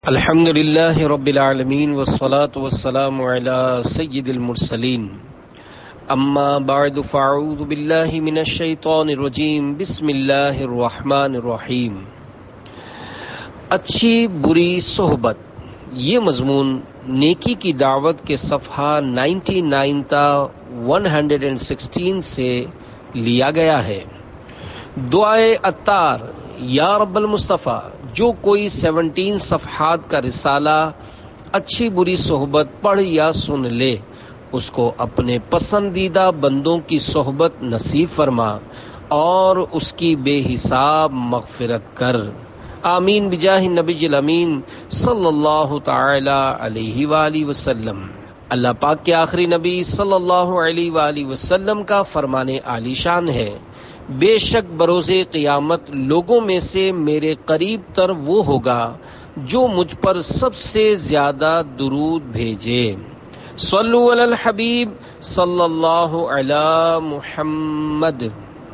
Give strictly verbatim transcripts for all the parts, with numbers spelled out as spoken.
الحمد لله رب العالمين والصلاة والسلام على سيد المرسلين اما بعد فاعوذ بالله من الشيطان الرجيم بسم الله الرحمن الرحیم۔ اچھی بری صحبت، یہ مضمون نیکی کی دعوت کے صفحہ نائنٹی نائن تا ون ہنڈریڈ اینڈ سکسٹین سے لیا گیا ہے۔ دعائے عطار یا رب المصطفیٰ، جو کوئی سیونٹین صفحات کا رسالہ اچھی بری صحبت پڑھ یا سن لے، اس کو اپنے پسندیدہ بندوں کی صحبت نصیب فرما اور اس کی بے حساب مغفرت کر، آمین بجاہ نبی الامین صلی اللہ تعالی علیہ وآلہ وسلم۔ اللہ پاک کے آخری نبی صلی اللہ علیہ وآلہ وسلم کا فرمان عالی شان ہے، بے شک بروز قیامت لوگوں میں سے میرے قریب تر وہ ہوگا جو مجھ پر سب سے زیادہ درود بھیجے۔ صلو علی الحبیب صلی اللہ علی محمد۔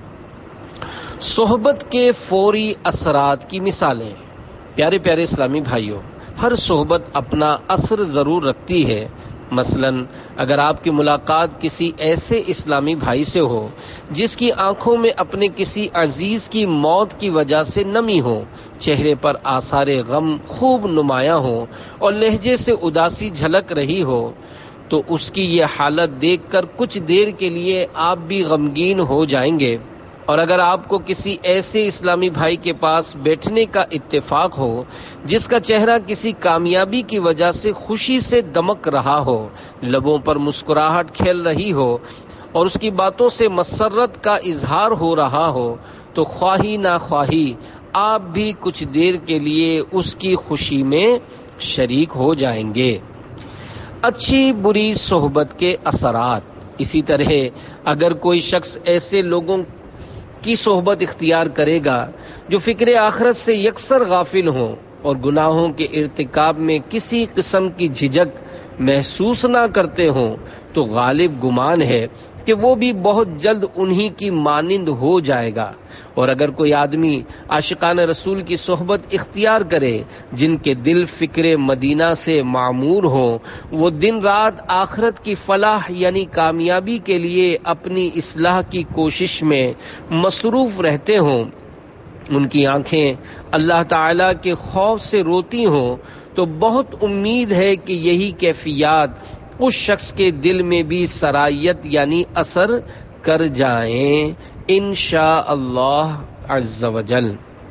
صحبت کے فوری اثرات کی مثالیں۔ پیارے پیارے اسلامی بھائیوں، ہر صحبت اپنا اثر ضرور رکھتی ہے۔ مثلا اگر آپ کی ملاقات کسی ایسے اسلامی بھائی سے ہو جس کی آنکھوں میں اپنے کسی عزیز کی موت کی وجہ سے نمی ہو، چہرے پر آثار غم خوب نمایاں ہو اور لہجے سے اداسی جھلک رہی ہو، تو اس کی یہ حالت دیکھ کر کچھ دیر کے لیے آپ بھی غمگین ہو جائیں گے۔ اور اگر آپ کو کسی ایسے اسلامی بھائی کے پاس بیٹھنے کا اتفاق ہو جس کا چہرہ کسی کامیابی کی وجہ سے خوشی سے دمک رہا ہو، لبوں پر مسکراہٹ کھیل رہی ہو اور اس کی باتوں سے مسرت کا اظہار ہو رہا ہو، تو خواہی نہ خواہی آپ بھی کچھ دیر کے لیے اس کی خوشی میں شریک ہو جائیں گے۔ اچھی بری صحبت کے اثرات۔ اسی طرح اگر کوئی شخص ایسے لوگوں کی صحبت اختیار کرے گا جو فکر آخرت سے یکسر غافل ہوں اور گناہوں کے ارتکاب میں کسی قسم کی جھجک محسوس نہ کرتے ہوں، تو غالب گمان ہے کہ وہ بھی بہت جلد انہی کی مانند ہو جائے گا۔ اور اگر کوئی آدمی عاشقان رسول کی صحبت اختیار کرے جن کے دل فکر مدینہ سے معمور ہوں، وہ دن رات آخرت کی فلاح یعنی کامیابی کے لیے اپنی اصلاح کی کوشش میں مصروف رہتے ہوں، ان کی آنکھیں اللہ تعالی کے خوف سے روتی ہوں، تو بہت امید ہے کہ یہی کیفیات اس شخص کے دل میں بھی سرایت یعنی اثر کر جائیں انشاء اللہ عز و جل۔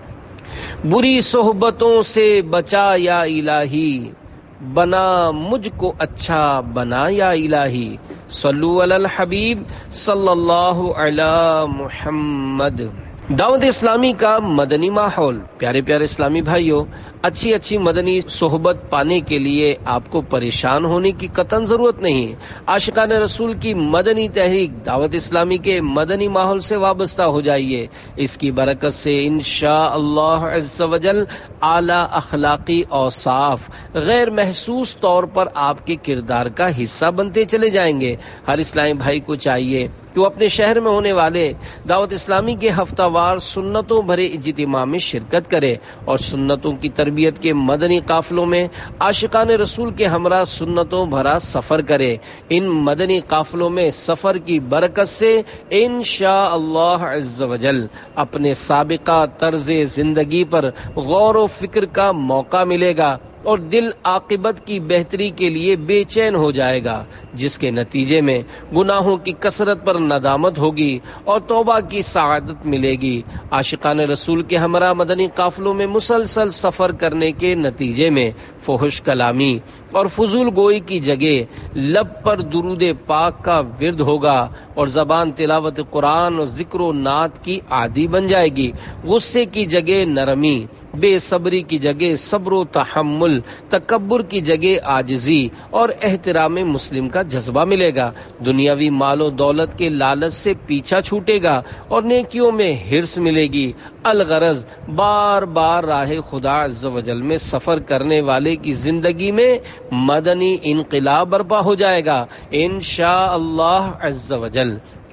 بری صحبتوں سے بچا یا الہی، بنا مجھ کو اچھا بنا یا الہی۔ صلو علی الحبیب صلی اللہ علی محمد۔ دعوت اسلامی کا مدنی ماحول۔ پیارے پیارے اسلامی بھائیوں، اچھی اچھی مدنی صحبت پانے کے لیے آپ کو پریشان ہونے کی قطعاً ضرورت نہیں۔ عاشقان رسول کی مدنی تحریک دعوت اسلامی کے مدنی ماحول سے وابستہ ہو جائیے۔ اس کی برکت سے انشاءاللہ عز و جل اعلیٰ اخلاقی اوصاف غیر محسوس طور پر آپ کے کردار کا حصہ بنتے چلے جائیں گے۔ ہر اسلامی بھائی کو چاہیے کہ وہ اپنے شہر میں ہونے والے دعوت اسلامی کے ہفتہ وار سنتوں بھرے اجتماع میں شرکت کرے اور سنتوں کی تربیت کے مدنی قافلوں میں عاشقان رسول کے ہمراہ سنتوں بھرا سفر کرے۔ ان مدنی قافلوں میں سفر کی برکت سے انشاءاللہ عز و جل اپنے سابقہ طرز زندگی پر غور و فکر کا موقع ملے گا اور دل عاقبت کی بہتری کے لیے بے چین ہو جائے گا، جس کے نتیجے میں گناہوں کی کثرت پر ندامت ہوگی اور توبہ کی سعادت ملے گی۔ عاشقان رسول کے ہمراہ مدنی قافلوں میں مسلسل سفر کرنے کے نتیجے میں فحش کلامی اور فضول گوئی کی جگہ لب پر درود پاک کا ورد ہوگا اور زبان تلاوت قرآن اور ذکر و نعت کی عادی بن جائے گی۔ غصے کی جگہ نرمی، بے صبری کی جگہ صبر و تحمل، تکبر کی جگہ عاجزی اور احترام مسلم کا جذبہ ملے گا۔ دنیاوی مال و دولت کے لالچ سے پیچھا چھوٹے گا اور نیکیوں میں حرص ملے گی۔ الغرض بار بار راہ خدا عز و جل میں سفر کرنے والے کی زندگی میں مدنی انقلاب برپا ہو جائے گا انشاءاللہ عز و جل۔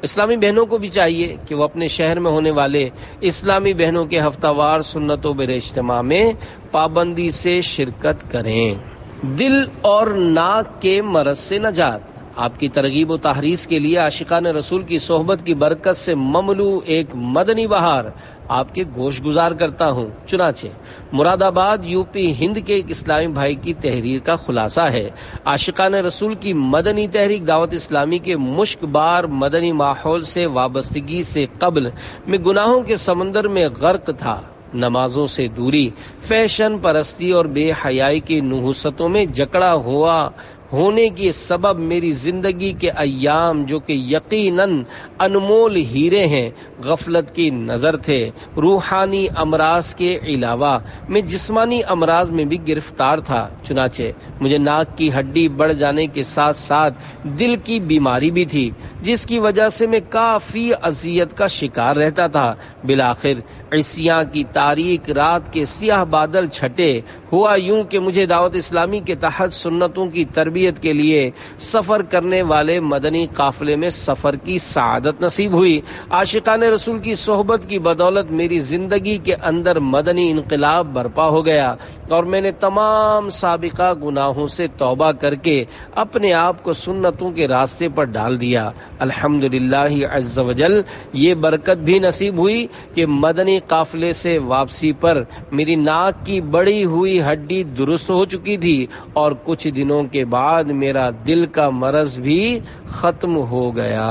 اسلامی بہنوں کو بھی چاہیے کہ وہ اپنے شہر میں ہونے والے اسلامی بہنوں کے ہفتہ وار سنتوں بر اجتماع میں پابندی سے شرکت کریں۔ دل اور ناک کے مرض سے نجات۔ آپ کی ترغیب و تحریض کے لیے عاشقان رسول کی صحبت کی برکت سے مملو ایک مدنی بہار آپ کے گوش گزار کرتا ہوں۔ چنانچہ مراد آباد یو پی ہند کے ایک اسلامی بھائی کی تحریر کا خلاصہ ہے۔ عاشقان رسول کی مدنی تحریک دعوت اسلامی کے مشک بار مدنی ماحول سے وابستگی سے قبل میں گناہوں کے سمندر میں غرق تھا۔ نمازوں سے دوری، فیشن پرستی اور بے حیائی کی نحوستوں میں جکڑا ہوا ہونے کے سبب میری زندگی کے ایام جو کہ یقیناً انمول ہیرے ہیں غفلت کی نظر تھے۔ روحانی امراض کے علاوہ میں جسمانی امراض میں بھی گرفتار تھا۔ چنانچہ مجھے ناک کی ہڈی بڑھ جانے کے ساتھ ساتھ دل کی بیماری بھی تھی، جس کی وجہ سے میں کافی اذیت کا شکار رہتا تھا۔ بالآخر عیسیاں کی تاریک رات کے سیاہ بادل چھٹے۔ ہوا یوں کہ مجھے دعوت اسلامی کے تحت سنتوں کی تربیت کے لیے سفر کرنے والے مدنی قافلے میں سفر کی سعادت نصیب ہوئی۔ عاشقان رسول کی صحبت کی بدولت میری زندگی کے اندر مدنی انقلاب برپا ہو گیا اور میں نے تمام سابقہ گناہوں سے توبہ کر کے اپنے آپ کو سنتوں کے راستے پر ڈال دیا۔ الحمدللہ عز وجل یہ برکت بھی نصیب ہوئی کہ مدنی قافلے سے واپسی پر میری ناک کی بڑی ہوئی ہڈی درست ہو چکی تھی اور کچھ دنوں کے بعد میرا دل کا مرض بھی ختم ہو گیا۔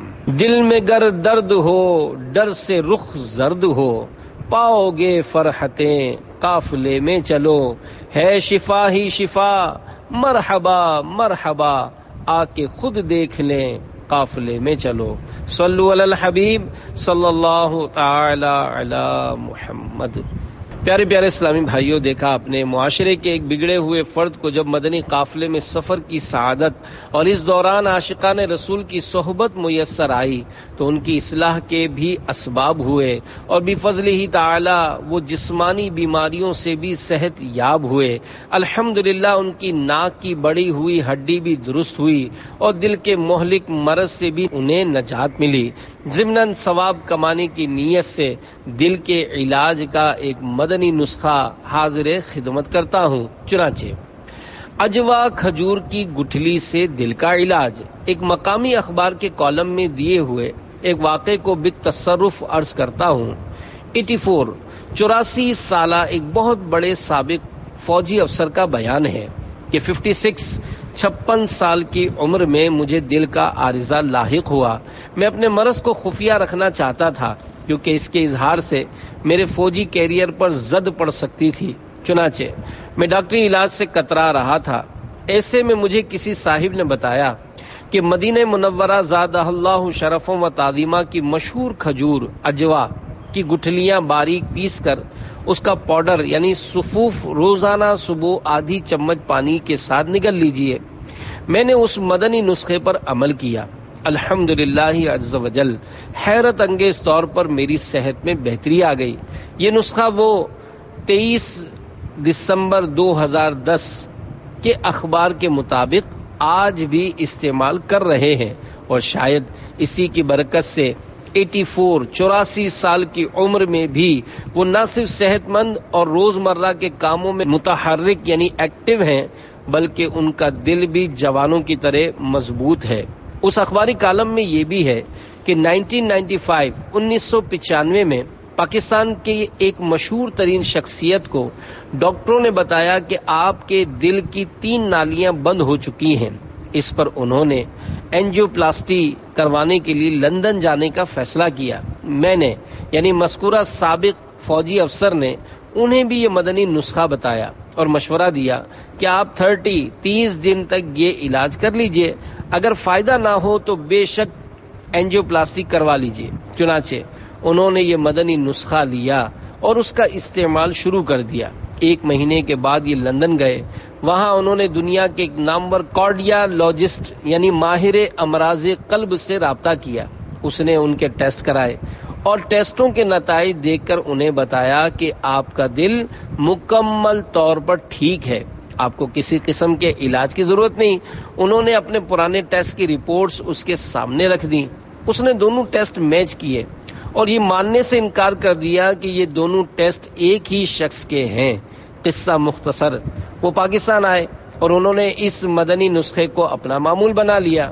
دل میں گر درد ہو، ڈر سے رخ زرد ہو، پاؤ گے فرحتیں قافلے میں چلو، ہے شفا ہی شفا، مرحبا مرحبا، آ کے خود دیکھ لیں قافلے میں چلو۔ صلو علی الحبیب صلی اللہ تعالی علی محمد۔ پیارے پیارے اسلامی بھائیوں، دیکھا اپنے معاشرے کے ایک بگڑے ہوئے فرد کو جب مدنی قافلے میں سفر کی سعادت اور اس دوران عاشقان رسول کی صحبت میسر آئی تو ان کی اصلاح کے بھی اسباب ہوئے اور بفضل ہی تعالی وہ جسمانی بیماریوں سے بھی صحت یاب ہوئے۔ الحمدللہ ان کی ناک کی بڑی ہوئی ہڈی بھی درست ہوئی اور دل کے مہلک مرض سے بھی انہیں نجات ملی۔ ضمناً ثواب کمانے کی نیت سے دل کے علاج کا ایک مدنی نسخہ حاضر خدمت کرتا ہوں۔ چنانچہ اجوا کھجور کی گٹھلی سے دل کا علاج، ایک مقامی اخبار کے کالم میں دیے ہوئے ایک واقعے کو بالتصرف عرض کرتا ہوں۔ اٹھاسی چوراسی سالہ ایک بہت بڑے سابق فوجی افسر کا بیان ہے کہ چھپن چھپن سال کی عمر میں مجھے دل کا عارضہ لاحق ہوا۔ میں اپنے مرض کو خفیہ رکھنا چاہتا تھا کیونکہ اس کے اظہار سے میرے فوجی کیریئر پر زد پڑ سکتی تھی۔ چنانچہ میں ڈاکٹری علاج سے کترا رہا تھا۔ ایسے میں مجھے کسی صاحب نے بتایا کہ مدینہ منورہ زادہ اللہ شرفوں و تعظیمہ کی مشہور کھجور اجوا کی گٹھلیاں باریک پیس کر اس کا پاؤڈر یعنی سفوف روزانہ صبح آدھی چمچ پانی کے ساتھ نگل لیجئے۔ میں نے اس مدنی نسخے پر عمل کیا۔ الحمدللہ عز وجل حیرت انگیز طور پر میری صحت میں بہتری آ گئی۔ یہ نسخہ وہ تیئیس دسمبر دو ہزار دس کے اخبار کے مطابق آج بھی استعمال کر رہے ہیں اور شاید اسی کی برکت سے چوراسی چوراسی سال کی عمر میں بھی وہ نہ صرف صحت مند اور روزمرہ کے کاموں میں متحرک یعنی ایکٹیو ہیں بلکہ ان کا دل بھی جوانوں کی طرح مضبوط ہے۔ اس اخباری کالم میں یہ بھی ہے کہ انیس سو پچانوے میں پاکستان کے ایک مشہور ترین شخصیت کو ڈاکٹروں نے بتایا کہ آپ کے دل کی تین نالیاں بند ہو چکی ہیں۔ اس پر انہوں نے اینجیوپلاسٹی کروانے کے لیے لندن جانے کا فیصلہ کیا۔ میں نے یعنی مذکورہ سابق فوجی افسر نے انہیں بھی یہ مدنی نسخہ بتایا اور مشورہ دیا کہ آپ تھرٹی تیس دن تک یہ علاج کر لیجئے، اگر فائدہ نہ ہو تو بے شک اینجیوپلاسٹی کروا لیجئے۔ چنانچہ انہوں نے یہ مدنی نسخہ لیا اور اس کا استعمال شروع کر دیا۔ ایک مہینے کے بعد یہ لندن گئے۔ وہاں انہوں نے دنیا کے ایک نامور کارڈیالوجسٹ یعنی ماہر امراض قلب سے رابطہ کیا۔ اس نے ان کے ٹیسٹ کرائے اور ٹیسٹوں کے نتائج دیکھ کر انہیں بتایا کہ آپ کا دل مکمل طور پر ٹھیک ہے، آپ کو کسی قسم کے علاج کی ضرورت نہیں۔ انہوں نے اپنے پرانے ٹیسٹ کی رپورٹس اس کے سامنے رکھ دیں۔ اس نے دونوں ٹیسٹ میچ کیے اور یہ ماننے سے انکار کر دیا کہ یہ دونوں ٹیسٹ ایک ہی شخص کے ہیں۔ قصہ مختصر، وہ پاکستان آئے اور انہوں نے اس مدنی نسخے کو اپنا معمول بنا لیا۔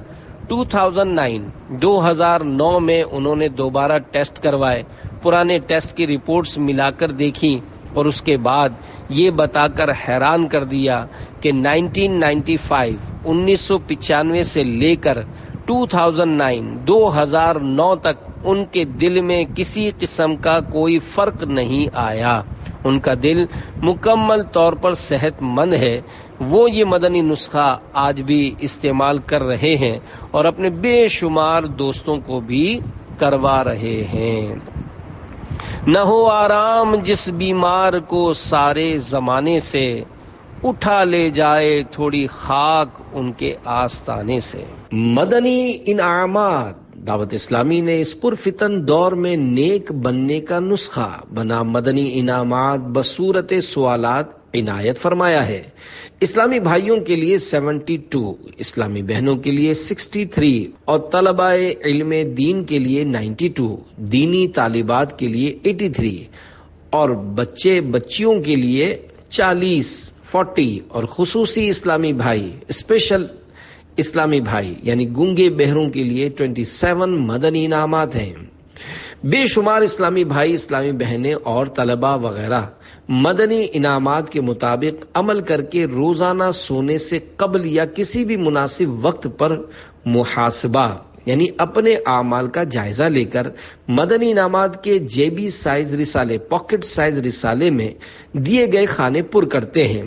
دو ہزار نو میں انہوں نے دوبارہ ٹیسٹ کروائے، پرانے ٹیسٹ کی رپورٹس ملا کر دیکھی اور اس کے بعد یہ بتا کر حیران کر دیا کہ انیس سو پچانوے سے لے کر دو ہزار نو تک ان کے دل میں کسی قسم کا کوئی فرق نہیں آیا، ان کا دل مکمل طور پر صحت مند ہے۔ وہ یہ مدنی نسخہ آج بھی استعمال کر رہے ہیں اور اپنے بے شمار دوستوں کو بھی کروا رہے ہیں۔ نہ ہو آرام جس بیمار کو سارے زمانے سے، اٹھا لے جائے تھوڑی خاک ان کے آستانے سے۔ مدنی انعامات، دعوت اسلامی نے اس پرفتن دور میں نیک بننے کا نسخہ بنا مدنی انعامات بصورت سوالات عنایت فرمایا ہے۔ اسلامی بھائیوں کے لیے سیونٹی ٹو، اسلامی بہنوں کے لیے سکسٹی تھری اور طلباء علم دین کے لیے نائنٹی ٹو، دینی طالبات کے لیے ایٹی تھری اور بچے بچیوں کے لیے چالیس، فورٹی اور خصوصی اسلامی بھائی، اسپیشل اسلامی بھائی یعنی گونگے بہروں کے لیے سیونٹی سیون مدنی انعامات ہیں۔ بے شمار اسلامی بھائی، اسلامی بہنیں اور طلباء وغیرہ مدنی انعامات کے مطابق عمل کر کے روزانہ سونے سے قبل یا کسی بھی مناسب وقت پر محاسبہ یعنی اپنے اعمال کا جائزہ لے کر مدنی انعامات کے جیبی سائز رسالے، پاکٹ سائز رسالے میں دیے گئے کھانے پر کرتے ہیں۔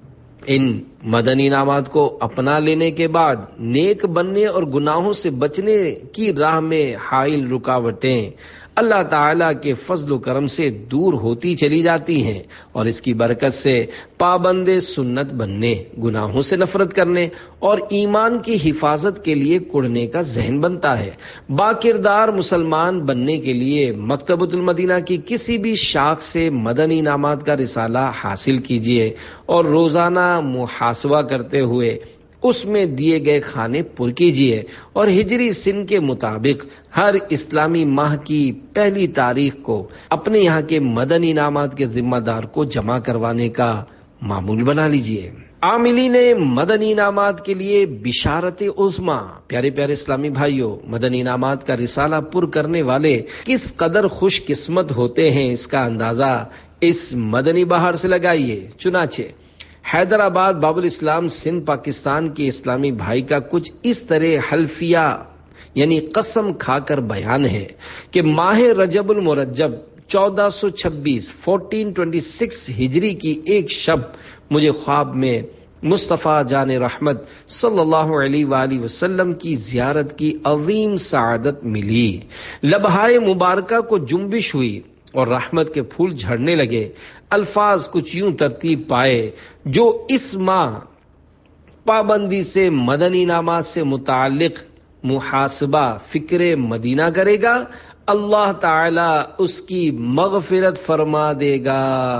ان مدنی انعامات کو اپنا لینے کے بعد نیک بننے اور گناہوں سے بچنے کی راہ میں حائل رکاوٹیں اللہ تعالیٰ کے فضل و کرم سے دور ہوتی چلی جاتی ہیں اور اس کی برکت سے پابند سنت بننے، گناہوں سے نفرت کرنے اور ایمان کی حفاظت کے لیے کڑنے کا ذہن بنتا ہے۔ باکردار مسلمان بننے کے لیے مکتبۃ المدینہ کی کسی بھی شاخ سے مدنی انعامات کا رسالہ حاصل کیجیے اور روزانہ محاسبہ کرتے ہوئے اس میں دیے گئے کھانے پر کیجیے اور ہجری سن کے مطابق ہر اسلامی ماہ کی پہلی تاریخ کو اپنے یہاں کے مدنی انعامات کے ذمہ دار کو جمع کروانے کا معمول بنا لیجیے۔ عاملین مدنی انعامات کے لیے بشارت عظمی، پیارے پیارے اسلامی بھائیوں، مدنی انعامات کا رسالہ پر کرنے والے کس قدر خوش قسمت ہوتے ہیں اس کا اندازہ اس مدنی بہار سے لگائیے۔ چنانچہ حیدرآباد باب الاسلام سندھ پاکستان کے اسلامی بھائی کا کچھ اس طرح حلفیہ یعنی قسم کھا کر بیان ہے کہ ماہ رجب المرجب چودہ سو چھبیس فورٹین ٹوینٹی سکس ہجری کی ایک شب مجھے خواب میں مصطفیٰ جان رحمت صلی اللہ علیہ وآلہ وسلم کی زیارت کی عظیم سعادت ملی۔ لبہائے مبارکہ کو جنبش ہوئی اور رحمت کے پھول جھڑنے لگے۔ الفاظ کچھ یوں ترتیب پائے: جو اس ماہ پابندی سے مدنی انعامات سے متعلق محاسبہ فکر مدینہ کرے گا، اللہ تعالی اس کی مغفرت فرما دے گا۔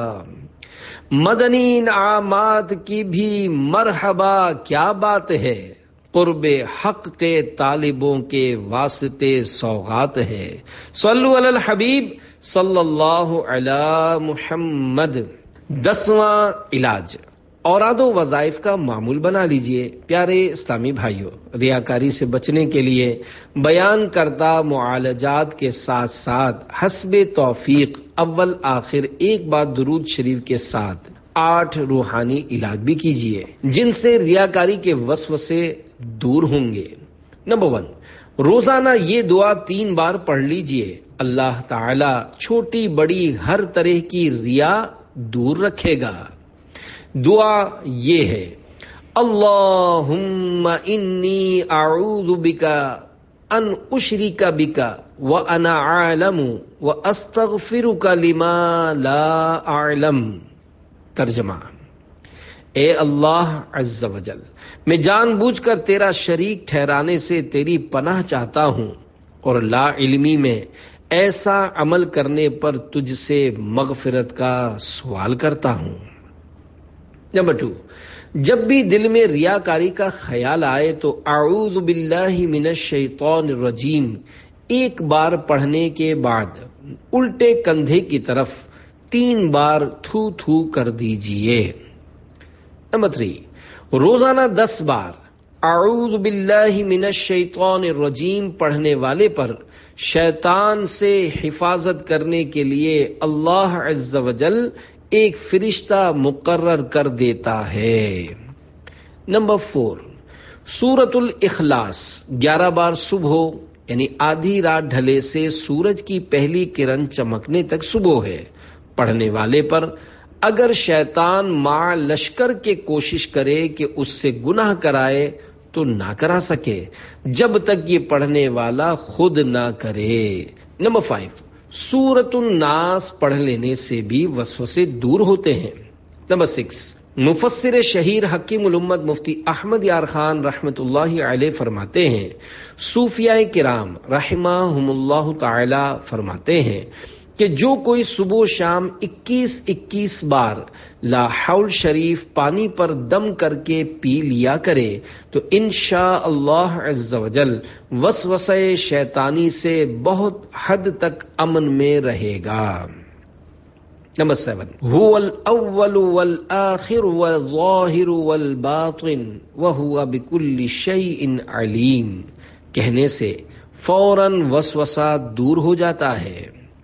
مدنی انعامات کی بھی مرحبا کیا بات ہے، قرب حق کے طالبوں کے واسطے سوغات ہے۔ صلو علی الحبیب صلی اللہ علی محمد۔ دسواں علاج، اوراد و وظائف کا معمول بنا لیجئے۔ پیارے اسلامی بھائیوں، ریاکاری سے بچنے کے لیے بیان کردہ معالجات کے ساتھ ساتھ حسب توفیق اول آخر ایک بار درود شریف کے ساتھ آٹھ روحانی علاج بھی کیجئے جن سے ریاکاری کے وسوسے دور ہوں گے۔ نمبر ون، روزانہ یہ دعا تین بار پڑھ لیجئے، اللہ تعالی چھوٹی بڑی ہر طرح کی ریا دور رکھے گا۔ دعا یہ ہے: اللہم انی اعوذ بک ان اشرک بک وانا عالم واستغفرک لما لا اعلم۔ ترجمہ: اے اللہ عز و جل، میں جان بوجھ کر تیرا شریک ٹھہرانے سے تیری پناہ چاہتا ہوں اور لا علمی میں ایسا عمل کرنے پر تجھ سے مغفرت کا سوال کرتا ہوں۔ نمبر ٹو، جب بھی دل میں ریاکاری کا خیال آئے تو اعوذ باللہ من الشیطان الرجیم ایک بار پڑھنے کے بعد الٹے کندھے کی طرف تین بار تھو تھو کر دیجئے۔ نمبر تھری، روزانہ دس بار اعوذ باللہ من الشیطان الرجیم پڑھنے والے پر شیطان سے حفاظت کرنے کے لیے اللہ عز و جل ایک فرشتہ مقرر کر دیتا ہے۔ نمبر فور، سورۃ الاخلاص گیارہ بار صبح یعنی آدھی رات ڈھلے سے سورج کی پہلی کرن چمکنے تک صبح ہے۔ پڑھنے والے پر اگر شیطان مع لشکر کے کوشش کرے کہ اس سے گناہ کرائے تو نہ کرا سکے جب تک یہ پڑھنے والا خود نہ کرے۔ نمبر فائیو، سورۃ الناس پڑھ لینے سے بھی وسوسے دور ہوتے ہیں۔ نمبر سکس، مفسر شہیر حکیم الامت مفتی احمد یار خان رحمت اللہ علیہ فرماتے ہیں، صوفیاء کرام رحمہم اللہ تعالی فرماتے ہیں کہ جو کوئی صبح و شام اکیس اکیس بار لا حول شریف پانی پر دم کر کے پی لیا کرے تو انشاء اللہ عز و جل وسوسہ شیطانی سے بہت حد تک امن میں رہے گا۔ نمبر سیون، هو الاول والآخر والظاہر والباطن وهو بكل شیء علیم کہنے سے فوراً وسوسہ دور ہو جاتا ہے۔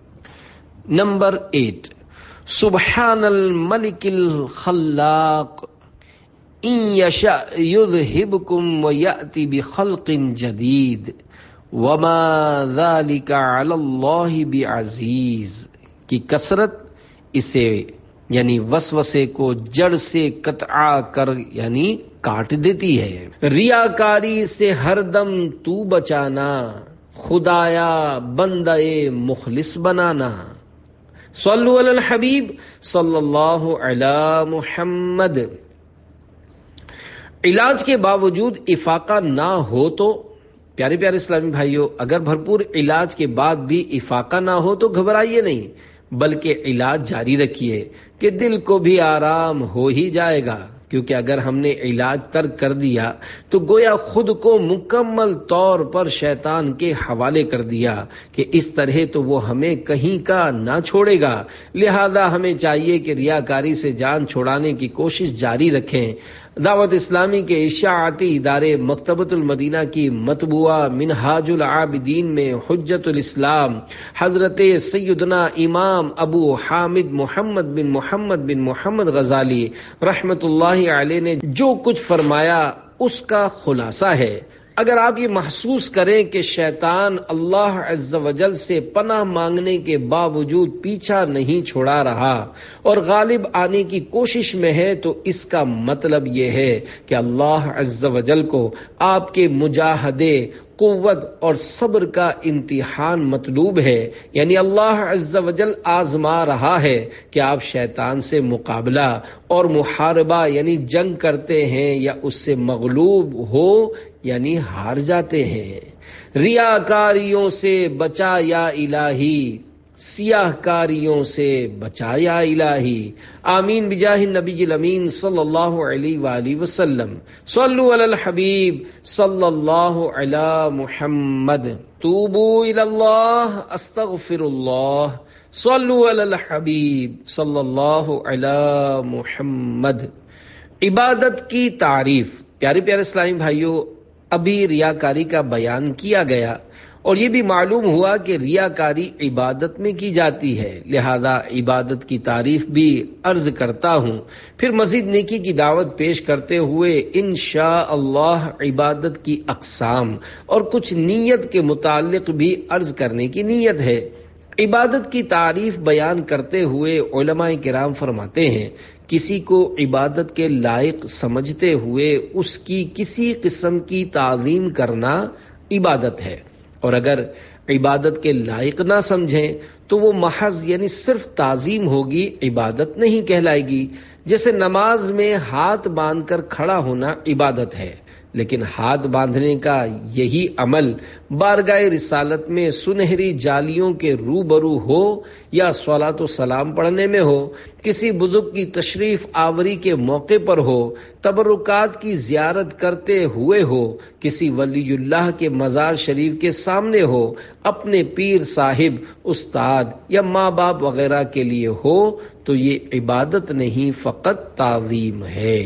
نمبر ایٹ، سبحان الملک الخلاق ان یشاء یذہبکم ویأتی بخلق جدید وما ذلک علی اللہ بعزیز کی کثرت اسے یعنی وسوسے کو جڑ سے قطع کر یعنی کاٹ دیتی ہے۔ ریاکاری سے ہر دم تو بچانا، خدایا بندہ مخلص بنانا۔ صلو علی الحبیب صلی اللہ علی محمد۔ علاج کے باوجود افاقہ نہ ہو تو پیارے پیارے اسلامی بھائیوں، اگر بھرپور علاج کے بعد بھی افاقہ نہ ہو تو گھبرائیے نہیں، بلکہ علاج جاری رکھیے کہ دل کو بھی آرام ہو ہی جائے گا، کیونکہ اگر ہم نے علاج ترک کر دیا تو گویا خود کو مکمل طور پر شیطان کے حوالے کر دیا کہ اس طرح تو وہ ہمیں کہیں کا نہ چھوڑے گا۔ لہذا ہمیں چاہیے کہ ریاکاری سے جان چھڑانے کی کوشش جاری رکھیں۔ دعوت اسلامی کے اشاعتی ادارے مکتبۃ المدینہ کی مطبوعہ منہاج العابدین میں حجت الاسلام حضرت سیدنا امام ابو حامد محمد بن محمد بن محمد غزالی رحمت اللہ علیہ نے جو کچھ فرمایا اس کا خلاصہ ہے۔ اگر آپ یہ محسوس کریں کہ شیطان اللہ عز و جل سے پناہ مانگنے کے باوجود پیچھا نہیں چھڑا رہا اور غالب آنے کی کوشش میں ہے تو اس کا مطلب یہ ہے کہ اللہ عز و جل کو آپ کے مجاہدے، قوت اور صبر کا امتحان مطلوب ہے، یعنی اللہ عز و جل آزما رہا ہے کہ آپ شیطان سے مقابلہ اور محاربہ یعنی جنگ کرتے ہیں یا اس سے مغلوب ہو یعنی ہار جاتے ہیں۔ ریاکاریوں سے بچا یا الہی، سیاہ کاریوں سے بچا یا الہی، آمین بجاہ النبی الامین صلی اللہ علیہ وآلہ وسلم۔ صلو علی الحبیب صلی اللہ علی محمد۔ توبو الی اللہ استغفر اللہ۔ صلو علی الحبیب صلی اللہ علی محمد۔ عبادت کی تعریف، پیارے پیارے اسلامی بھائیوں، ابھی ریاکاری کا بیان کیا گیا اور یہ بھی معلوم ہوا کہ ریاکاری عبادت میں کی جاتی ہے، لہذا عبادت کی تعریف بھی عرض کرتا ہوں، پھر مزید نیکی کی دعوت پیش کرتے ہوئے انشاءاللہ عبادت کی اقسام اور کچھ نیت کے متعلق بھی عرض کرنے کی نیت ہے۔ عبادت کی تعریف بیان کرتے ہوئے علماء کرام فرماتے ہیں، کسی کو عبادت کے لائق سمجھتے ہوئے اس کی کسی قسم کی تعظیم کرنا عبادت ہے، اور اگر عبادت کے لائق نہ سمجھیں تو وہ محض یعنی صرف تعظیم ہوگی، عبادت نہیں کہلائے گی۔ جیسے نماز میں ہاتھ باندھ کر کھڑا ہونا عبادت ہے، لیکن ہاتھ باندھنے کا یہی عمل بارگاہ رسالت میں سنہری جالیوں کے روبرو ہو یا صلاۃ و سلام پڑھنے میں ہو، کسی بزرگ کی تشریف آوری کے موقع پر ہو، تبرکات کی زیارت کرتے ہوئے ہو، کسی ولی اللہ کے مزار شریف کے سامنے ہو، اپنے پیر صاحب، استاد یا ماں باپ وغیرہ کے لیے ہو، تو یہ عبادت نہیں، فقط تعظیم ہے۔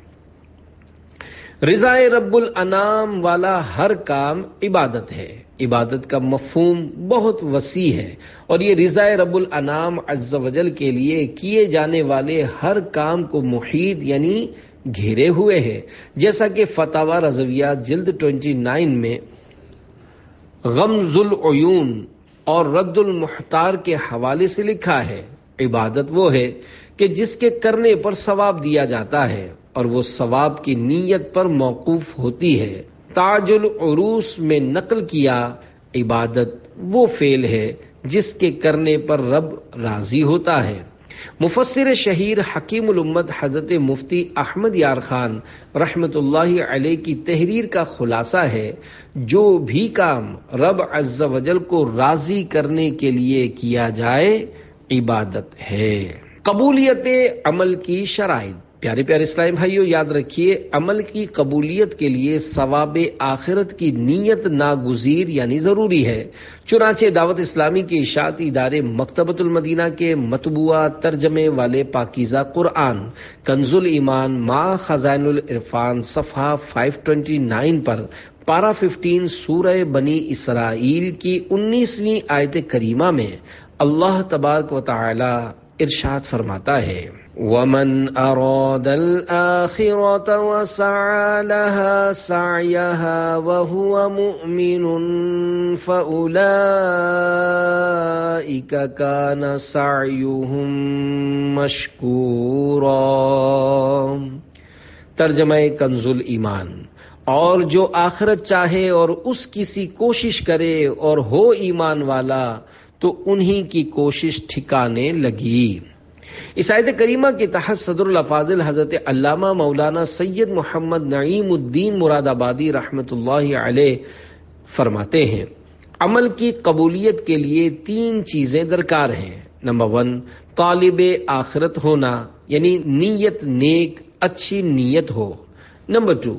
رضائے رب الانام والا ہر کام عبادت ہے۔ عبادت کا مفہوم بہت وسیع ہے اور یہ رضائے رب الانام عز و جل کے لیے کیے جانے والے ہر کام کو محیط یعنی گھیرے ہوئے ہے، جیسا کہ فتاوی رضویہ جلد انیس میں غمز العیون اور رد المحتار کے حوالے سے لکھا ہے، عبادت وہ ہے کہ جس کے کرنے پر ثواب دیا جاتا ہے اور وہ ثواب کی نیت پر موقوف ہوتی ہے۔ تاج العروس میں نقل کیا، عبادت وہ فعل ہے جس کے کرنے پر رب راضی ہوتا ہے۔ مفسر شہیر حکیم الامت حضرت مفتی احمد یار خان رحمت اللہ علیہ کی تحریر کا خلاصہ ہے، جو بھی کام رب عز و جل کو راضی کرنے کے لیے کیا جائے عبادت ہے۔ قبولیت عمل کی شرائط۔ پیارے پیارے اسلامی بھائیو، یاد رکھیے، عمل کی قبولیت کے لیے ثواب آخرت کی نیت ناگزیر یعنی ضروری ہے۔ چنانچہ دعوت اسلامی کے اشاعتی ادارے مکتبۃ المدینہ کے مطبوعہ ترجمے والے پاکیزہ قرآن کنز الایمان ما خزائن العرفان صفحہ پانچ سو انیس پر پارہ پندرہ سورہ بنی اسرائیل کی انیسویں آیت کریمہ میں اللہ تبارک و تعالی ارشاد فرماتا ہے، وَمَنْ أَرَادَ الْآخِرَةَ وَسَعَى لَهَا سَعْيَهَا وَهُوَ مُؤْمِنٌ فَأُولَئِكَ كَانَ سَعْيُهُمْ مَشْكُورًا۔ ترجمہ کنز الایمان۔ اور جو آخرت چاہے اور اس کی سی کوشش کرے اور ہو ایمان والا تو انہی کی کوشش ٹھکانے لگی۔ اس آیت کریمہ کے تحت صدر الافاضل حضرت علامہ مولانا سید محمد نعیم الدین مراد آبادی رحمت اللہ علیہ فرماتے ہیں، عمل کی قبولیت کے لیے تین چیزیں درکار ہیں۔ نمبر ون، طالب آخرت ہونا، یعنی نیت نیک اچھی نیت ہو۔ نمبر ٹو،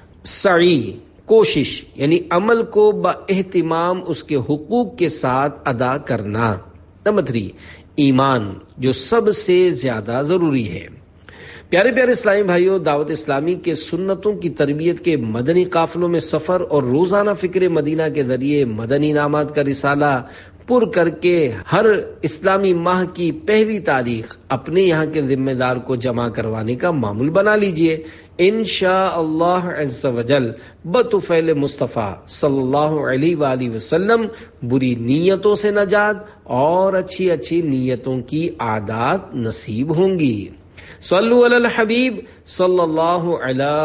سعی کوشش، یعنی عمل کو با اہتمام اس کے حقوق کے ساتھ ادا کرنا۔ نمبر تھری، ایمان، جو سب سے زیادہ ضروری ہے۔ پیارے پیارے اسلامی بھائیوں، دعوت اسلامی کے سنتوں کی تربیت کے مدنی قافلوں میں سفر اور روزانہ فکر مدینہ کے ذریعے مدنی انعامات کا رسالہ پر کر کے ہر اسلامی ماہ کی پہلی تاریخ اپنے یہاں کے ذمہ دار کو جمع کروانے کا معمول بنا لیجئے۔ انشاء اللہ عز و جل بطفیل مصطفیٰ صلی اللہ علیہ وآلہ وسلم بری نیتوں سے نجات اور اچھی اچھی نیتوں کی عادات نصیب ہوں گی۔ صلو علی الحبیب صلی اللہ علی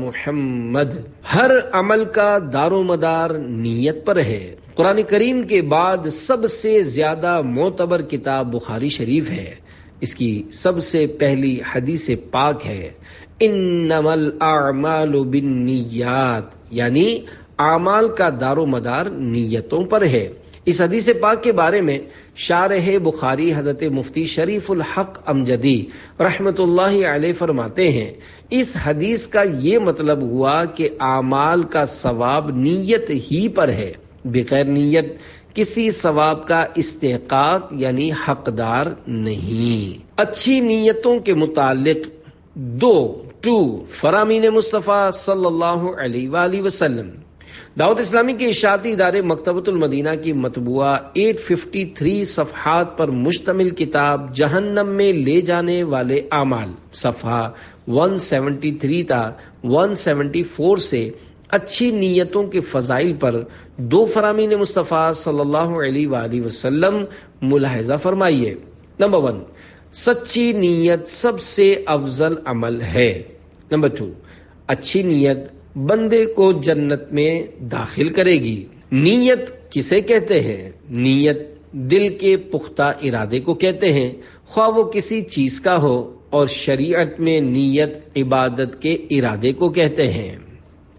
محمد۔ ہر عمل کا دار و مدار نیت پر ہے۔ قرآن کریم کے بعد سب سے زیادہ معتبر کتاب بخاری شریف ہے۔ اس کی سب سے پہلی حدیث پاک ہے، انما الاعمال بالنیات، یعنی اعمال کا دار و مدار نیتوں پر ہے۔ اس حدیث پاک کے بارے میں شارح بخاری حضرت مفتی شریف الحق امجدی رحمت اللہ علیہ فرماتے ہیں، اس حدیث کا یہ مطلب ہوا کہ اعمال کا ثواب نیت ہی پر ہے، بغیر نیت کسی ثواب کا استحقاق یعنی حقدار نہیں۔ اچھی نیتوں کے متعلق دو ٹو فرامین مصطفیٰ صلی اللہ علیہ وآلہ وسلم۔ دعوت اسلامی کے اشاعتی ادارے مکتبۃ المدینہ کی مطبوعہ آٹھ سو ترپن صفحات پر مشتمل کتاب جہنم میں لے جانے والے اعمال صفحہ ایک سو تہتر تا ایک سو چوہتر سے اچھی نیتوں کے فضائل پر دو فرامین مصطفیٰ صلی اللہ علیہ وآلہ وسلم ملاحظہ فرمائیے۔ نمبر ون، سچی نیت سب سے افضل عمل ہے۔ نمبر ٹو، اچھی نیت بندے کو جنت میں داخل کرے گی۔ نیت کسے کہتے ہیں؟ نیت دل کے پختہ ارادے کو کہتے ہیں، خواہ وہ کسی چیز کا ہو، اور شریعت میں نیت عبادت کے ارادے کو کہتے ہیں۔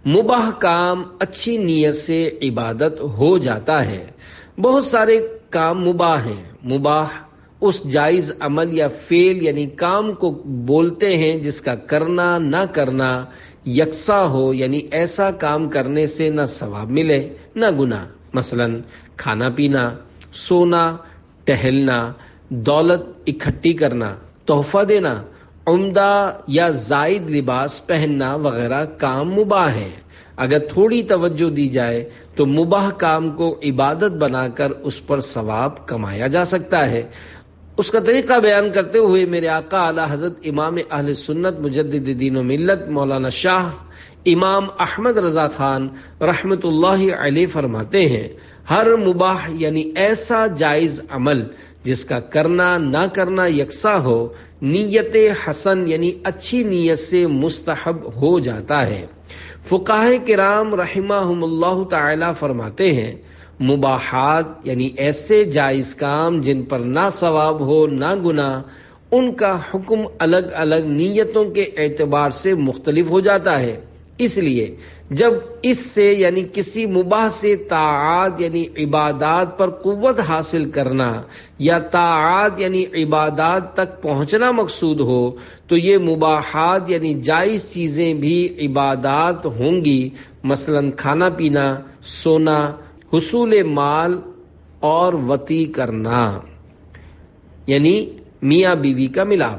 مباح کام اچھی نیت سے عبادت ہو جاتا ہے۔ بہت سارے کام مباح ہیں۔ مباح اس جائز عمل یا فعل یعنی کام کو بولتے ہیں جس کا کرنا نہ کرنا یکساں ہو، یعنی ایسا کام کرنے سے نہ ثواب ملے نہ گناہ، مثلا کھانا پینا، سونا، ٹہلنا، دولت اکٹھی کرنا، تحفہ دینا، عمدہ یا زائد لباس پہننا وغیرہ کام مباح ہیں۔ اگر تھوڑی توجہ دی جائے تو مباح کام کو عبادت بنا کر اس پر ثواب کمایا جا سکتا ہے۔ اس کا طریقہ بیان کرتے ہوئے میرے آقا اعلی حضرت امام اہل سنت مجدد دین و ملت مولانا شاہ امام احمد رضا خان رحمت اللہ علیہ فرماتے ہیں، ہر مباح یعنی ایسا جائز عمل جس کا کرنا نہ کرنا یکساں ہو، نیت حسن یعنی اچھی نیت سے مستحب ہو جاتا ہے۔ فقہائے کرام رحمہم اللہ تعالی فرماتے ہیں، مباحات یعنی ایسے جائز کام جن پر نہ ثواب ہو نہ گناہ، ان کا حکم الگ الگ نیتوں کے اعتبار سے مختلف ہو جاتا ہے۔ اس لیے جب اس سے یعنی کسی مباح سے طاعات یعنی عبادات پر قوت حاصل کرنا یا طاعات یعنی عبادات تک پہنچنا مقصود ہو تو یہ مباحات یعنی جائز چیزیں بھی عبادات ہوں گی، مثلا کھانا پینا، سونا، حصول مال اور وطی کرنا یعنی میاں بیوی کا ملاپ۔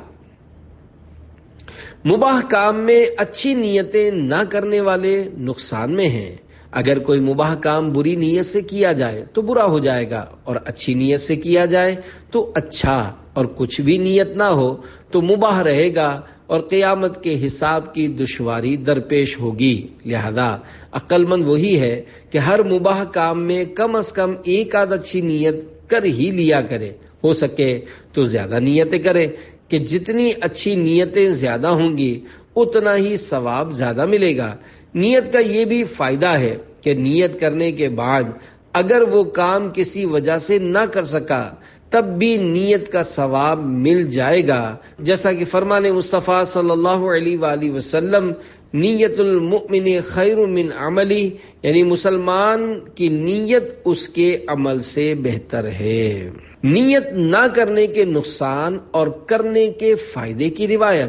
مباح کام میں اچھی نیتیں نہ کرنے والے نقصان میں ہیں۔ اگر کوئی مباح کام بری نیت سے کیا جائے تو برا ہو جائے گا، اور اچھی نیت سے کیا جائے تو اچھا، اور کچھ بھی نیت نہ ہو تو مباح رہے گا اور قیامت کے حساب کی دشواری درپیش ہوگی۔ لہذا عقل مند وہی ہے کہ ہر مباح کام میں کم از کم ایک آدھ اچھی نیت کر ہی لیا کرے، ہو سکے تو زیادہ نیتیں کرے کہ جتنی اچھی نیتیں زیادہ ہوں گی اتنا ہی ثواب زیادہ ملے گا۔ نیت کا یہ بھی فائدہ ہے کہ نیت کرنے کے بعد اگر وہ کام کسی وجہ سے نہ کر سکا تب بھی نیت کا ثواب مل جائے گا، جیسا کہ فرمان مصطفیٰ صلی اللہ علیہ وآلہ وسلم، نیت المؤمن خیر من عملی، یعنی مسلمان کی نیت اس کے عمل سے بہتر ہے۔ نیت نہ کرنے کے نقصان اور کرنے کے فائدے کی روایت۔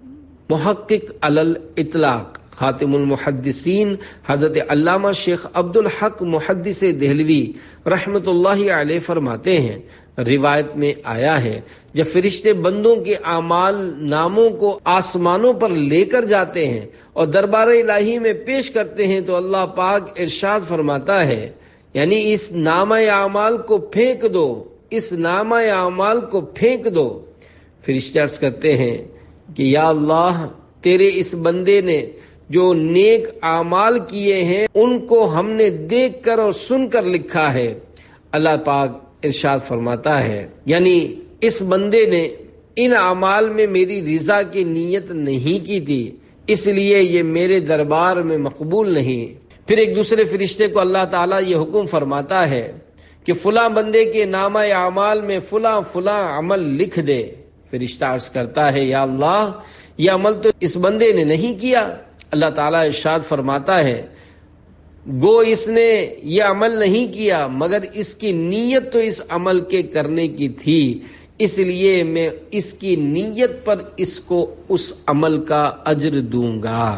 محقق علی الاطلاق خاتم المحدثین حضرت علامہ شیخ عبد الحق محدث دہلوی رحمت اللہ علیہ فرماتے ہیں، روایت میں آیا ہے جب فرشتے بندوں کے اعمال ناموں کو آسمانوں پر لے کر جاتے ہیں اور دربار الہی میں پیش کرتے ہیں تو اللہ پاک ارشاد فرماتا ہے، یعنی اس نامہ اعمال کو پھینک دو، اس نامہ اعمال کو پھینک دو۔ فرشتے عرض کرتے ہیں کہ یا اللہ، تیرے اس بندے نے جو نیک اعمال کیے ہیں ان کو ہم نے دیکھ کر اور سن کر لکھا ہے۔ اللہ پاک ارشاد فرماتا ہے، یعنی اس بندے نے ان اعمال میں میری رضا کی نیت نہیں کی تھی، اس لیے یہ میرے دربار میں مقبول نہیں۔ پھر ایک دوسرے فرشتے کو اللہ تعالیٰ یہ حکم فرماتا ہے کہ فلاں بندے کے نامہ اعمال میں فلاں فلاں عمل لکھ دے۔ فرشتہ عرض کرتا ہے، یا اللہ، یہ عمل تو اس بندے نے نہیں کیا۔ اللہ تعالیٰ ارشاد فرماتا ہے، گو اس نے یہ عمل نہیں کیا مگر اس کی نیت تو اس عمل کے کرنے کی تھی، اس لیے میں اس کی نیت پر اس کو اس عمل کا اجر دوں گا۔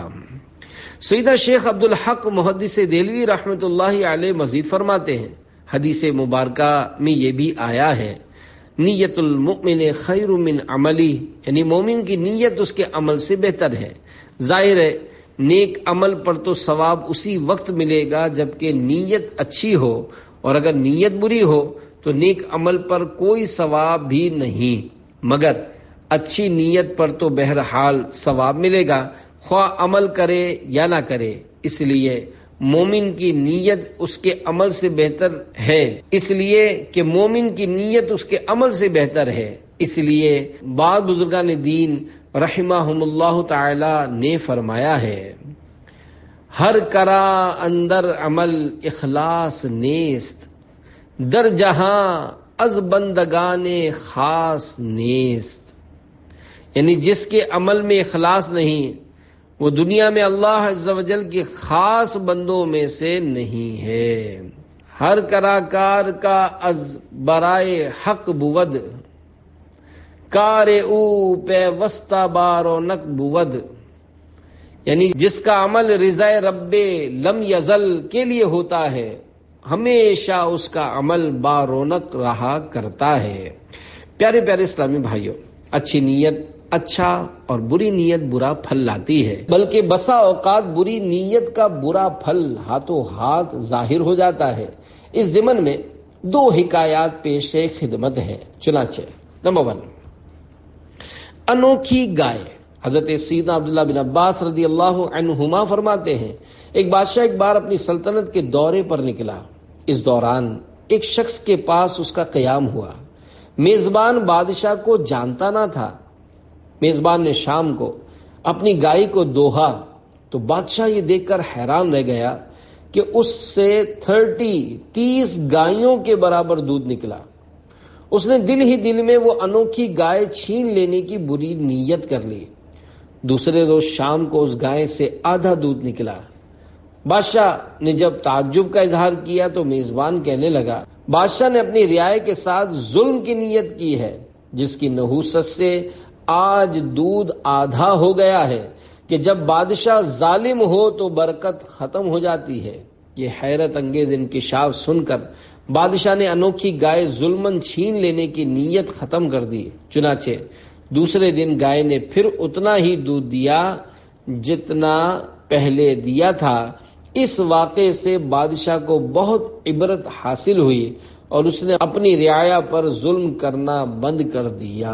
سیدہ شیخ عبد الحق محدث دہلوی رحمت اللہ علیہ مزید فرماتے ہیں، حدیث مبارکہ میں یہ بھی آیا ہے، نیت المؤمن خیر من عملی، یعنی مومن کی نیت اس کے عمل سے بہتر ہے۔ ظاہر ہے نیک عمل پر تو ثواب اسی وقت ملے گا جبکہ نیت اچھی ہو، اور اگر نیت بری ہو تو نیک عمل پر کوئی ثواب بھی نہیں، مگر اچھی نیت پر تو بہرحال ثواب ملے گا، خواہ عمل کرے یا نہ کرے۔ اس لیے مومن کی نیت اس کے عمل سے بہتر ہے، اس لیے کہ مومن کی نیت اس کے عمل سے بہتر ہے۔ اس لیے بعض بزرگان دین رحمہم اللہ تعالی نے فرمایا ہے، ہر کرا اندر عمل اخلاص نیست، در جہاں از بندگان خاص نیست، یعنی جس کے عمل میں اخلاص نہیں وہ دنیا میں اللہ عز و جل کے خاص بندوں میں سے نہیں ہے۔ ہر کراکار کا از برائے حق بود، کار او پیوستہ بارو نک بود، یعنی جس کا عمل رضا رب لم یزل کے لیے ہوتا ہے ہمیشہ اس کا عمل بارونق رہا کرتا ہے۔ پیارے پیارے اسلامی بھائیوں، اچھی نیت اچھا اور بری نیت برا پھل لاتی ہے، بلکہ بسا اوقات بری نیت کا برا پھل ہاتھوں ہاتھ ظاہر ہو جاتا ہے۔ اس ضمن میں دو حکایات پیش خدمت ہے۔ چنانچہ نمبر ون، انوکھی گائے۔ حضرت سیدنا عبداللہ بن عباس رضی اللہ عنہما فرماتے ہیں، ایک بادشاہ ایک بار اپنی سلطنت کے دورے پر نکلا۔ اس دوران ایک شخص کے پاس اس کا قیام ہوا۔ میزبان بادشاہ کو جانتا نہ تھا۔ میزبان نے شام کو اپنی گائے کو دوہا تو بادشاہ یہ دیکھ کر حیران رہ گیا کہ اس سے تھرٹی تیس گائیوں کے برابر دودھ نکلا۔ اس نے دل ہی دل میں وہ انوکھی گائے چھین لینے کی بری نیت کر لی۔ دوسرے روز شام کو اس گائے سے آدھا دودھ نکلا۔ بادشاہ نے جب تعجب کا اظہار کیا تو میزبان کہنے لگا، بادشاہ نے اپنی رعایا کے ساتھ ظلم کی نیت کی ہے، جس کی نحوست سے آج دودھ آدھا ہو گیا ہے کہ جب بادشاہ ظالم ہو تو برکت ختم ہو جاتی ہے۔ یہ حیرت انگیز انکشاف سن کر بادشاہ نے انوکھی گائے ظلمن چھین لینے کی نیت ختم کر دی۔ چنانچہ دوسرے دن گائے نے پھر اتنا ہی دودھ دیا جتنا پہلے دیا تھا۔ اس واقعے سے بادشاہ کو بہت عبرت حاصل ہوئی اور اس نے اپنی رعایا پر ظلم کرنا بند کر دیا۔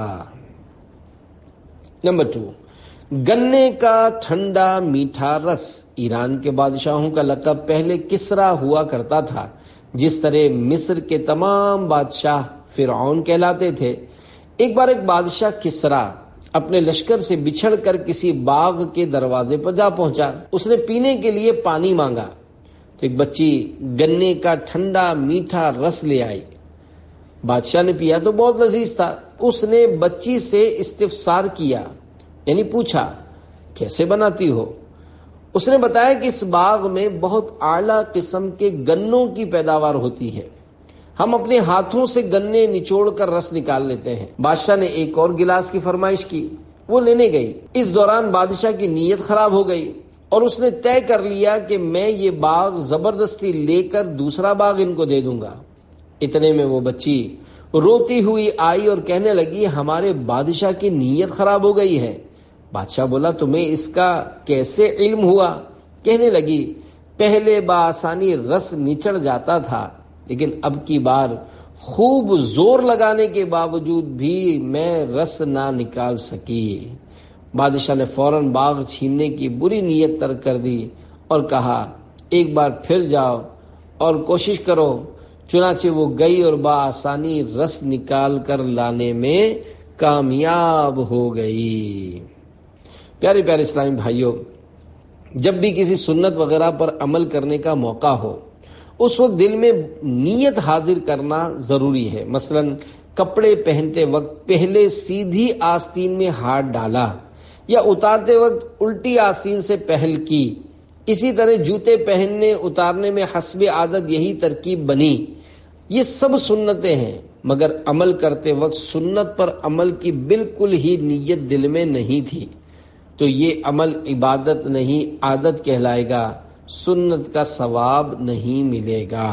نمبر ٹو، گنے کا ٹھنڈا میٹھا رس۔ ایران کے بادشاہوں کا لقب پہلے کسرا ہوا کرتا تھا۔ جس طرح مصر کے تمام بادشاہ فرعون کہلاتے تھے، ایک بار ایک بادشاہ کسرا اپنے لشکر سے بچھڑ کر کسی باغ کے دروازے پر جا پہنچا۔ اس نے پینے کے لیے پانی مانگا تو ایک بچی گنے کا ٹھنڈا میٹھا رس لے آئی۔ بادشاہ نے پیا تو بہت لذیذ تھا۔ اس نے بچی سے استفسار کیا، یعنی پوچھا، کیسے بناتی ہو؟ اس نے بتایا کہ اس باغ میں بہت اعلیٰ قسم کے گنوں کی پیداوار ہوتی ہے، ہم اپنے ہاتھوں سے گنے نچوڑ کر رس نکال لیتے ہیں۔ بادشاہ نے ایک اور گلاس کی فرمائش کی، وہ لینے گئی۔ اس دوران بادشاہ کی نیت خراب ہو گئی اور اس نے طے کر لیا کہ میں یہ باغ زبردستی لے کر دوسرا باغ ان کو دے دوں گا۔ اتنے میں وہ بچی روتی ہوئی آئی اور کہنے لگی، ہمارے بادشاہ کی نیت خراب ہو گئی ہے۔ بادشاہ بولا، تمہیں اس کا کیسے علم ہوا؟ کہنے لگی، پہلے بآسانی رس نچڑ جاتا تھا، لیکن اب کی بار خوب زور لگانے کے باوجود بھی میں رس نہ نکال سکی۔ بادشاہ نے فوراً باغ چھیننے کی بری نیت ترک کر دی اور کہا، ایک بار پھر جاؤ اور کوشش کرو۔ چنانچہ وہ گئی اور بآسانی رس نکال کر لانے میں کامیاب ہو گئی۔ پیارے پیارے اسلامی بھائیوں، جب بھی کسی سنت وغیرہ پر عمل کرنے کا موقع ہو، اس وقت دل میں نیت حاضر کرنا ضروری ہے۔ مثلا کپڑے پہنتے وقت پہلے سیدھی آستین میں ہاتھ ڈالا یا اتارتے وقت الٹی آستین سے پہل کی۔ اسی طرح جوتے پہننے اتارنے میں حسب عادت یہی ترکیب بنی۔ یہ سب سنتیں ہیں، مگر عمل کرتے وقت سنت پر عمل کی بالکل ہی نیت دل میں نہیں تھی تو یہ عمل عبادت نہیں عادت کہلائے گا، سنت کا ثواب نہیں ملے گا۔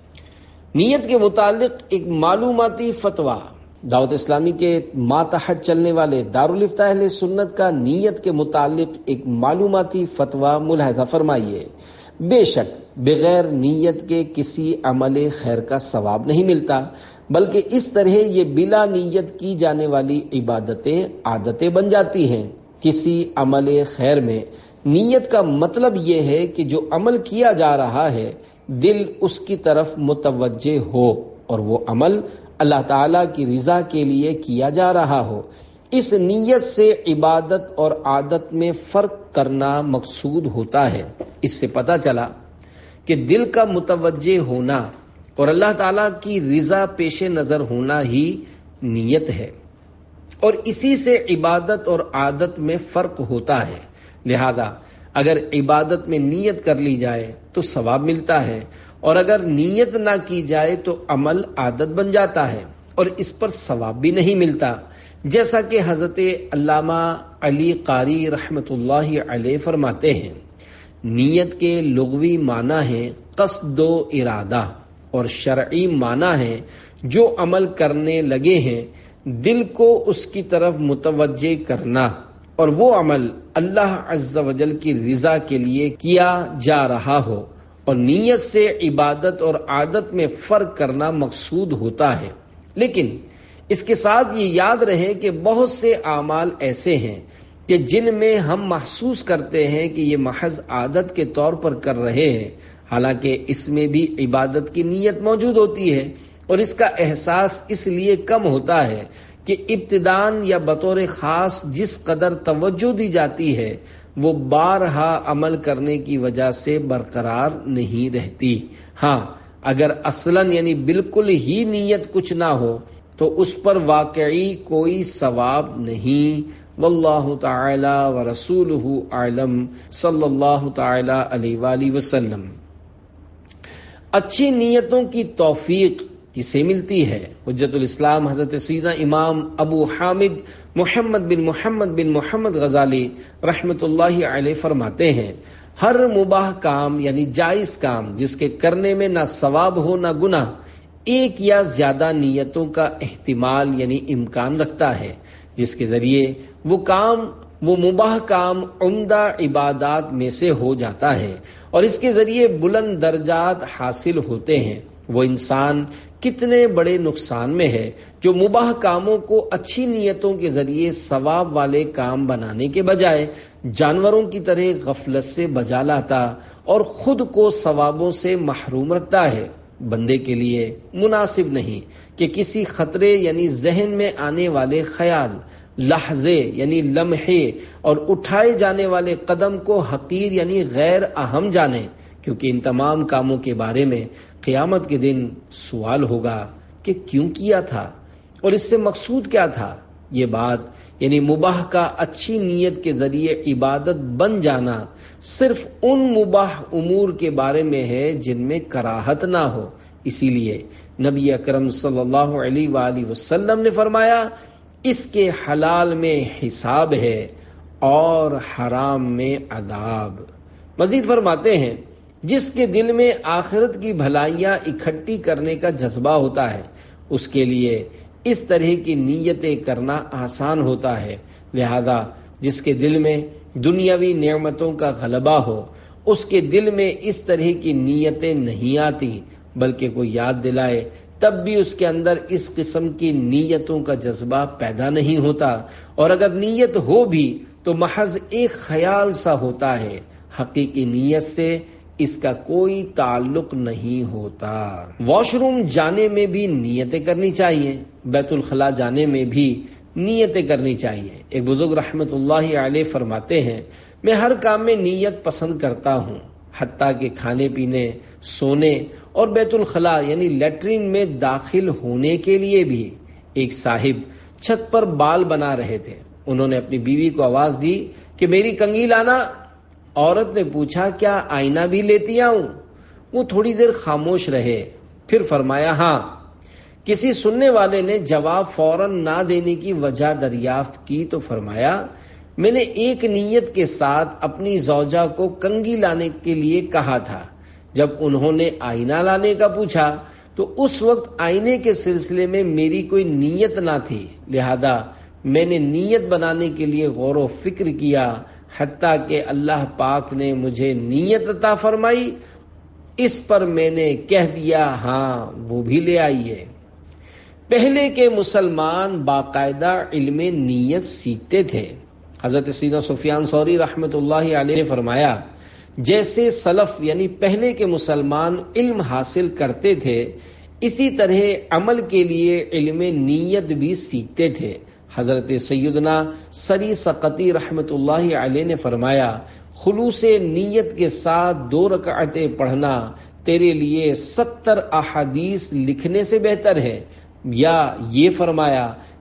نیت کے متعلق ایک معلوماتی فتویٰ، دعوت اسلامی کے ماتحت چلنے والے دارالفتہ اہل سنت کا نیت کے متعلق ایک معلوماتی فتویٰ ملاحظہ فرمائیے۔ بے شک بغیر نیت کے کسی عمل خیر کا ثواب نہیں ملتا، بلکہ اس طرح یہ بلا نیت کی جانے والی عبادتیں عادتیں بن جاتی ہیں۔ کسی عمل خیر میں نیت کا مطلب یہ ہے کہ جو عمل کیا جا رہا ہے دل اس کی طرف متوجہ ہو اور وہ عمل اللہ تعالیٰ کی رضا کے لیے کیا جا رہا ہو۔ اس نیت سے عبادت اور عادت میں فرق کرنا مقصود ہوتا ہے۔ اس سے پتہ چلا کہ دل کا متوجہ ہونا اور اللہ تعالیٰ کی رضا پیش نظر ہونا ہی نیت ہے، اور اسی سے عبادت اور عادت میں فرق ہوتا ہے۔ لہذا اگر عبادت میں نیت کر لی جائے تو ثواب ملتا ہے، اور اگر نیت نہ کی جائے تو عمل عادت بن جاتا ہے اور اس پر ثواب بھی نہیں ملتا، جیسا کہ حضرت علامہ علی قاری رحمۃ اللہ علیہ فرماتے ہیں، نیت کے لغوی معنی ہے قصد و ارادہ، اور شرعی معنی ہے جو عمل کرنے لگے ہیں دل کو اس کی طرف متوجہ کرنا، اور وہ عمل اللہ عز و جل کی رضا کے لیے کیا جا رہا ہو، اور نیت سے عبادت اور عادت میں فرق کرنا مقصود ہوتا ہے۔ لیکن اس کے ساتھ یہ یاد رہے کہ بہت سے اعمال ایسے ہیں کہ جن میں ہم محسوس کرتے ہیں کہ یہ محض عادت کے طور پر کر رہے ہیں، حالانکہ اس میں بھی عبادت کی نیت موجود ہوتی ہے، اور اس کا احساس اس لیے کم ہوتا ہے کہ ابتداً یا بطور خاص جس قدر توجہ دی جاتی ہے وہ بارہا عمل کرنے کی وجہ سے برقرار نہیں رہتی۔ ہاں، اگر اصلاً یعنی بالکل ہی نیت کچھ نہ ہو تو اس پر واقعی کوئی ثواب نہیں۔ واللہ تعالی ورسولہ اعلم، صلی اللہ تعالی علیہ وآلہ وسلم۔ اچھی نیتوں کی توفیق کسے ملتی ہے؟ حجت الاسلام حضرت سیدنا امام ابو حامد محمد بن محمد بن محمد غزالی رحمۃ اللہ علیہ فرماتے ہیں، ہر مباح کام یعنی جائز کام جس کے کرنے میں نہ ثواب ہو نہ گناہ، ایک یا زیادہ نیتوں کا احتمال یعنی امکان رکھتا ہے، جس کے ذریعے وہ کام وہ مباح کام عمدہ عبادات میں سے ہو جاتا ہے، اور اس کے ذریعے بلند درجات حاصل ہوتے ہیں۔ وہ انسان کتنے بڑے نقصان میں ہے جو مباح کاموں کو اچھی نیتوں کے ذریعے ثواب والے کام بنانے کے بجائے جانوروں کی طرح غفلت سے بجا لاتا اور خود کو ثوابوں سے محروم رکھتا ہے۔ بندے کے لیے مناسب نہیں کہ کسی خطرے یعنی ذہن میں آنے والے خیال، لحظے یعنی لمحے اور اٹھائے جانے والے قدم کو حقیر یعنی غیر اہم جانے، کیونکہ ان تمام کاموں کے بارے میں قیامت کے دن سوال ہوگا کہ کیوں کیا تھا اور اس سے مقصود کیا تھا۔ یہ بات یعنی مباح کا اچھی نیت کے ذریعے عبادت بن جانا صرف ان مباح امور کے بارے میں ہے جن میں کراہت نہ ہو۔ اسی لیے نبی اکرم صلی اللہ علیہ وآلہ وسلم نے فرمایا، اس کے حلال میں حساب ہے اور حرام میں عذاب۔ مزید فرماتے ہیں، جس کے دل میں آخرت کی بھلائیاں اکٹھی کرنے کا جذبہ ہوتا ہے اس کے لیے اس طرح کی نیتیں کرنا آسان ہوتا ہے، لہذا جس کے دل میں دنیاوی نعمتوں کا غلبہ ہو اس کے دل میں اس طرح کی نیتیں نہیں آتی، بلکہ کوئی یاد دلائے تب بھی اس کے اندر اس قسم کی نیتوں کا جذبہ پیدا نہیں ہوتا، اور اگر نیت ہو بھی تو محض ایک خیال سا ہوتا ہے، حقیقی نیت سے اس کا کوئی تعلق نہیں ہوتا۔ واش روم جانے میں بھی نیتیں کرنی چاہیے، بیت الخلاء جانے میں بھی نیتیں کرنی چاہیے۔ ایک بزرگ رحمت اللہ علیہ فرماتے ہیں، میں ہر کام میں نیت پسند کرتا ہوں، حتیٰ کہ کھانے پینے، سونے اور بیت الخلاء یعنی لیٹرین میں داخل ہونے کے لیے بھی۔ ایک صاحب چھت پر بال بنا رہے تھے، انہوں نے اپنی بیوی کو آواز دی کہ میری کنگھی لانا۔ عورت نے پوچھا، کیا آئینہ بھی لیتی آؤں؟ وہ تھوڑی دیر خاموش رہے، پھر فرمایا ہاں۔ کسی سننے والے نے جواب فوراً نہ دینے کی وجہ دریافت کی تو فرمایا، میں نے ایک نیت کے ساتھ اپنی زوجہ کو کنگھی لانے کے لیے کہا تھا، جب انہوں نے آئینہ لانے کا پوچھا تو اس وقت آئینے کے سلسلے میں میری کوئی نیت نہ تھی، لہذا میں نے نیت بنانے کے لیے غور و فکر کیا، حتیٰ کہ اللہ پاک نے مجھے نیت عطا فرمائی، اس پر میں نے کہہ دیا ہاں وہ بھی لے آئیے۔ پہلے کے مسلمان باقاعدہ علم نیت سیکھتے تھے۔ حضرت سیدنا سفیان ثوری رحمۃ اللہ علیہ نے فرمایا، جیسے سلف یعنی پہلے کے مسلمان علم حاصل کرتے تھے، اسی طرح عمل کے لیے علم نیت بھی سیکھتے تھے۔ حضرت سیدنا سری سقطی رحمۃ اللہ علیہ نے فرمایا، خلوص نیت کے ساتھ دو رکعتیں پڑھنا تیرے لیے ستر احادیث لکھنے سے بہتر ہے، یا یہ فرمایا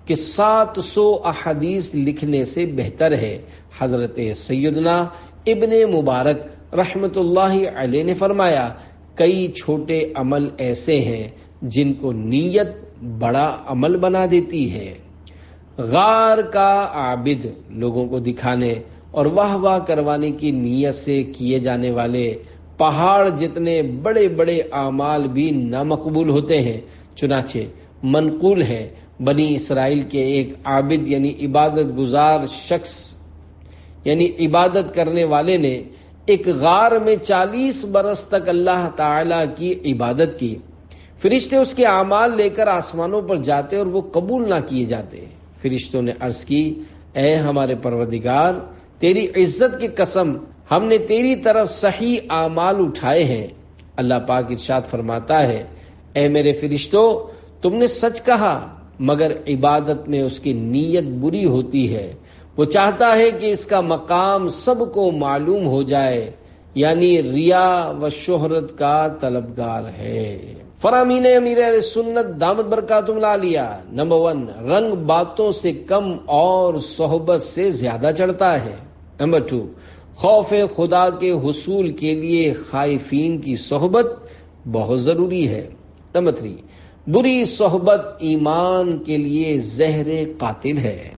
کہ سات سو احادیث لکھنے سے بہتر ہے۔ حضرت سیدنا ابن مبارک رحمت اللہ علیہ نے فرمایا، کئی چھوٹے عمل ایسے ہیں جن کو نیت بڑا عمل بنا دیتی ہے۔ غار کا عابد لوگوں کو دکھانے اور واہ واہ کروانے کی نیت سے کیے جانے والے پہاڑ جتنے بڑے بڑے اعمال بھی نامقبول ہوتے ہیں۔ چنانچہ منقول ہے، بنی اسرائیل کے ایک عابد یعنی عبادت گزار شخص یعنی عبادت کرنے والے نے ایک غار میں چالیس برس تک اللہ تعالی کی عبادت کی۔ فرشتے اس کے اعمال لے کر آسمانوں پر جاتے اور وہ قبول نہ کیے جاتے۔ فرشتوں نے عرض کی، اے ہمارے پروردگار، تیری عزت کی قسم، ہم نے تیری طرف صحیح اعمال اٹھائے ہیں۔ اللہ پاک ارشاد فرماتا ہے، اے میرے فرشتوں، تم نے سچ کہا، مگر عبادت میں اس کی نیت بری ہوتی ہے۔ وہ چاہتا ہے کہ اس کا مقام سب کو معلوم ہو جائے، یعنی ریا و شہرت کا طلبگار ہے۔ فرامین امیر اہل سنت دامت برکاتہم العالیہ، نمبر ون، رنگ باتوں سے کم اور صحبت سے زیادہ چڑھتا ہے۔ نمبر ٹو، خوف خدا کے حصول کے لیے خائفین کی صحبت بہت ضروری ہے۔ نمبر تھری، بری صحبت ایمان کے لیے زہر قاتل ہے۔